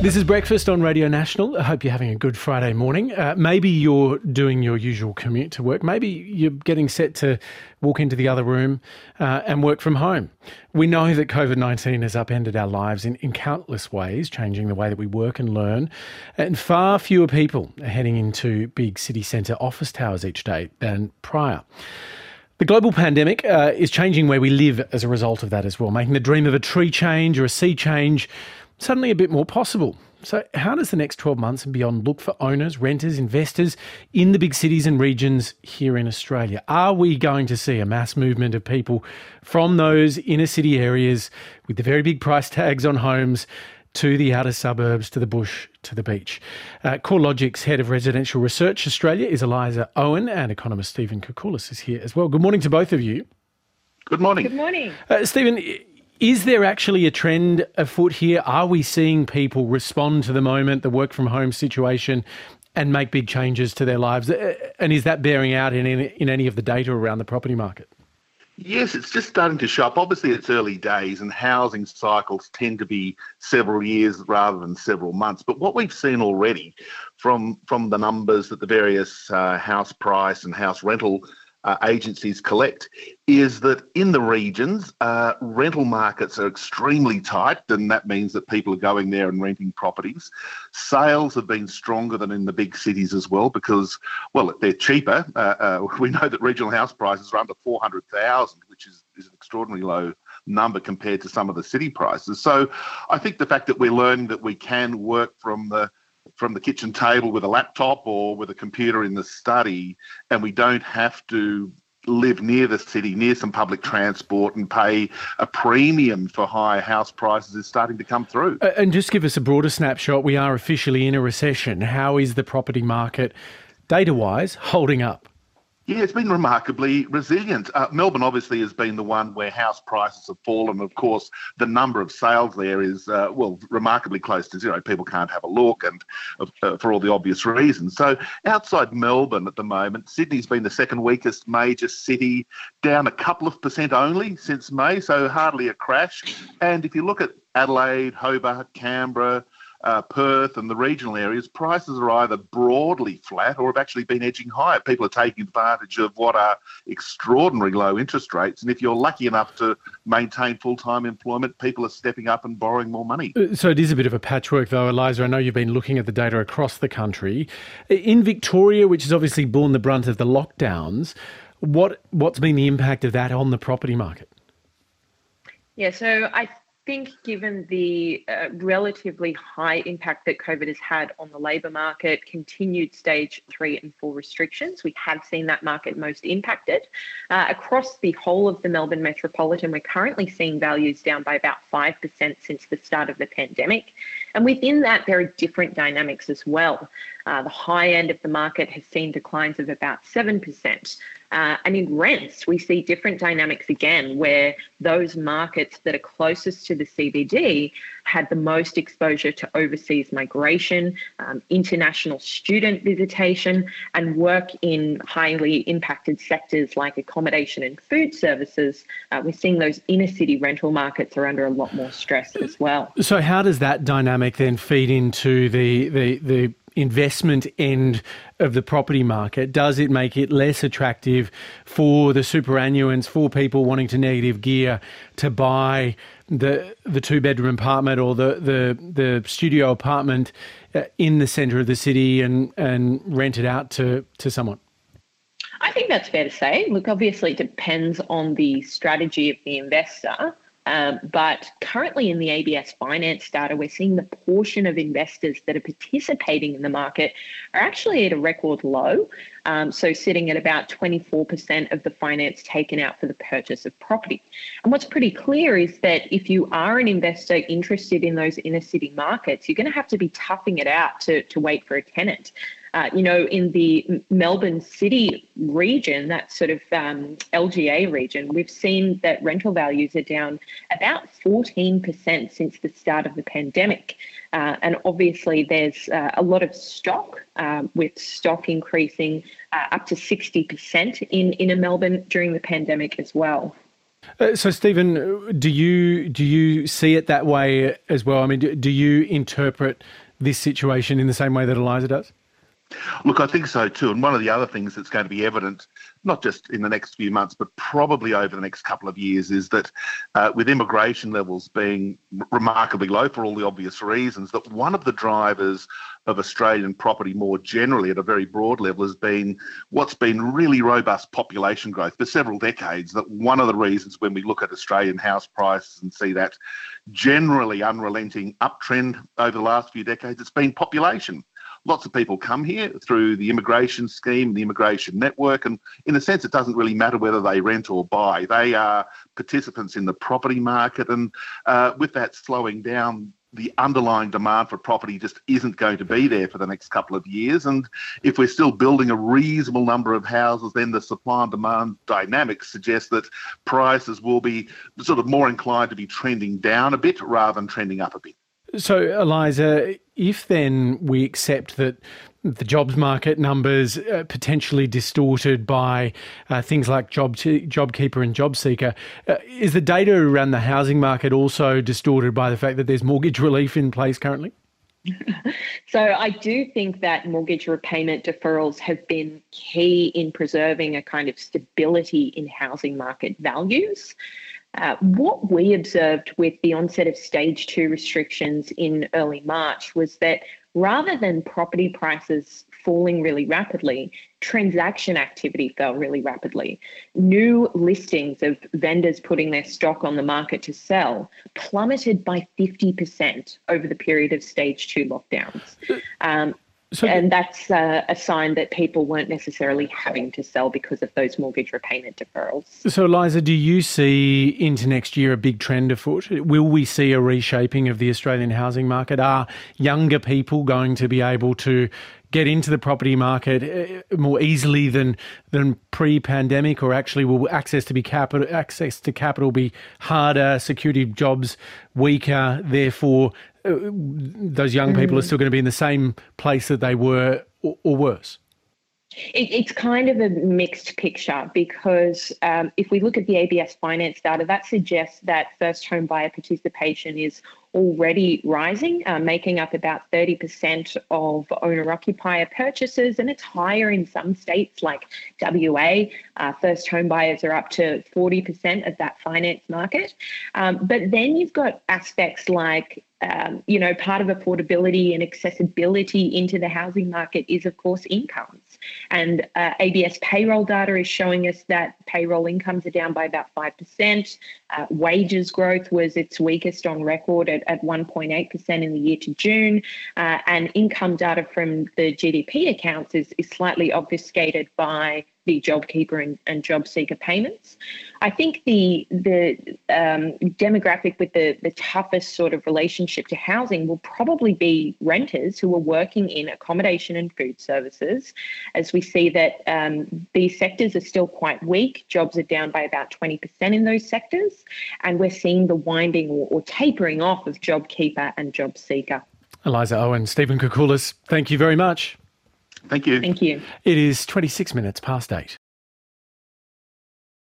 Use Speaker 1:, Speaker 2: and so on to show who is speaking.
Speaker 1: This is Breakfast on Radio National. I hope you're having a good Friday morning. Maybe you're doing your usual commute to work. Maybe you're getting set to walk into the other room and work from home. We know that COVID-19 has upended our lives in countless ways, changing the way that we work and learn. And far fewer people are heading into big city centre office towers each day than prior. The global pandemic is changing where we live as a result of that as well, making the dream of a tree change or a sea change suddenly a bit more possible. So how does the next 12 months and beyond look for owners, renters, investors in the big cities and regions here in Australia? Are we going to see a mass movement of people from those inner city areas with the very big price tags on homes to the outer suburbs, to the bush, to the beach? CoreLogic's Head of Residential Research Australia is Eliza Owen, and economist Stephen Koukoulas is here as well. Good morning to both of you.
Speaker 2: Good morning.
Speaker 3: Good morning.
Speaker 1: Stephen, is there actually a trend afoot here? Are we seeing people respond to the moment, the work from home situation, and make big changes to their lives? And is that bearing out in any of the data around the property market?
Speaker 2: Yes, it's just starting to show up. Obviously, it's early days and housing cycles tend to be several years rather than several months. But what we've seen already from the numbers that the various house price and house rental agencies collect is that in the regions, rental markets are extremely tight, and that means that people are going there and renting properties. Sales have been stronger than in the big cities as well because, well, they're cheaper. We know that regional house prices are under 400,000, which is an extraordinarily low number compared to some of the city prices. So I think the fact that we're learning that we can work from the kitchen table with a laptop or with a computer in the study, and we don't have to live near the city, near some public transport and pay a premium for high house prices is starting to come through.
Speaker 1: And just give us a broader snapshot. We are officially in a recession. How is the property market, data-wise, holding up?
Speaker 2: Yeah, it's been remarkably resilient. Melbourne obviously has been the one where house prices have fallen. Of course, the number of sales there is, remarkably close to zero. People can't have a look, and for all the obvious reasons. So outside Melbourne at the moment, Sydney's been the second weakest major city, down a couple of percent only since May, so hardly a crash. And if you look at Adelaide, Hobart, Canberra, Perth and the regional areas, prices are either broadly flat or have actually been edging higher. People are taking advantage of what are extraordinary low interest rates. And if you're lucky enough to maintain full-time employment, people are stepping up and borrowing more money.
Speaker 1: So it is a bit of a patchwork though, Eliza. I know you've been looking at the data across the country. In Victoria, which has obviously borne the brunt of the lockdowns, what's been the impact of that on the property market?
Speaker 3: Yeah, so I think given the relatively high impact that COVID has had on the labour market, continued stage 3 and 4 restrictions, we have seen that market most impacted. Across the whole of the Melbourne metropolitan, we're currently seeing values down by about 5% since the start of the pandemic. And within that, there are different dynamics as well. The high end of the market has seen declines of about 7%. And in rents, we see different dynamics again, where those markets that are closest to the CBD had the most exposure to overseas migration, international student visitation, and work in highly impacted sectors like accommodation and food services. We're seeing those inner city rental markets are under a lot more stress as well.
Speaker 1: So how does that dynamic then feed into the investment end of the property market? Does it make it less attractive for the superannuants, for people wanting to negative gear to buy the two-bedroom apartment or the studio apartment in the centre of the city and rent it out to someone?
Speaker 3: I think that's fair to say. Look, obviously it depends on the strategy of the investor. But currently in the ABS finance data, we're seeing the portion of investors that are participating in the market are actually at a record low. So sitting at about 24% of the finance taken out for the purchase of property. And what's pretty clear is that if you are an investor interested in those inner city markets, you're going to have to be toughing it out to wait for a tenant. In the Melbourne City region, that sort of LGA region, we've seen that rental values are down about 14% since the start of the pandemic. And obviously there's a lot of stock, with stock increasing up to 60% in Melbourne during the pandemic as well.
Speaker 1: So, Stephen, do you see it that way as well? I mean, do you interpret this situation in the same way that Eliza does?
Speaker 2: Look, I think so too. And one of the other things that's going to be evident, not just in the next few months, but probably over the next couple of years, is that with immigration levels being remarkably low for all the obvious reasons, that one of the drivers of Australian property more generally at a very broad level has been what's been really robust population growth for several decades. That one of the reasons when we look at Australian house prices and see that generally unrelenting uptrend over the last few decades, it's been population. Lots of people come here through the immigration scheme, the immigration network, and in a sense, it doesn't really matter whether they rent or buy. They are participants in the property market, and with that slowing down, the underlying demand for property just isn't going to be there for the next couple of years. And if we're still building a reasonable number of houses, then the supply and demand dynamics suggest that prices will be sort of more inclined to be trending down a bit rather than trending up a bit.
Speaker 1: So, Eliza, if then we accept that the jobs market numbers are potentially distorted by things like JobKeeper and JobSeeker, is the data around the housing market also distorted by the fact that there's mortgage relief in place currently?
Speaker 3: So I do think that mortgage repayment deferrals have been key in preserving a kind of stability in housing market values. What we observed with the onset of stage 2 restrictions in early March was that rather than property prices falling really rapidly, transaction activity fell really rapidly. New listings of vendors putting their stock on the market to sell plummeted by 50% over the period of stage 2 lockdowns. And that's a sign that people weren't necessarily having to sell because of those mortgage repayment deferrals.
Speaker 1: So, Eliza, do you see into next year a big trend afoot? Will we see a reshaping of the Australian housing market? Are younger people going to be able to get into the property market more easily than pre-pandemic, or actually will access to capital be harder, security jobs weaker, therefore those young people are still going to be in the same place that they were or worse?
Speaker 3: It's kind of a mixed picture because if we look at the ABS finance data, that suggests that first home buyer participation is already rising, making up about 30% of owner-occupier purchases, and it's higher in some states like WA. First home buyers are up to 40% of that finance market. But then you've got aspects like part of affordability and accessibility into the housing market is, of course, incomes. And ABS payroll data is showing us that payroll incomes are down by about 5%. Wages growth was its weakest on record at 1.8% in the year to June. And income data from the GDP accounts is slightly obfuscated by the JobKeeper and JobSeeker payments. I think the demographic with the toughest sort of relationship to housing will probably be renters who are working in accommodation and food services, as we see that these sectors are still quite weak. Jobs are down by about 20% in those sectors, and we're seeing the winding or tapering off of JobKeeper and JobSeeker.
Speaker 1: Eliza Owen, Stephen Koukoulas, thank you very much.
Speaker 2: Thank you.
Speaker 3: Thank you.
Speaker 1: It is 26 minutes past 8.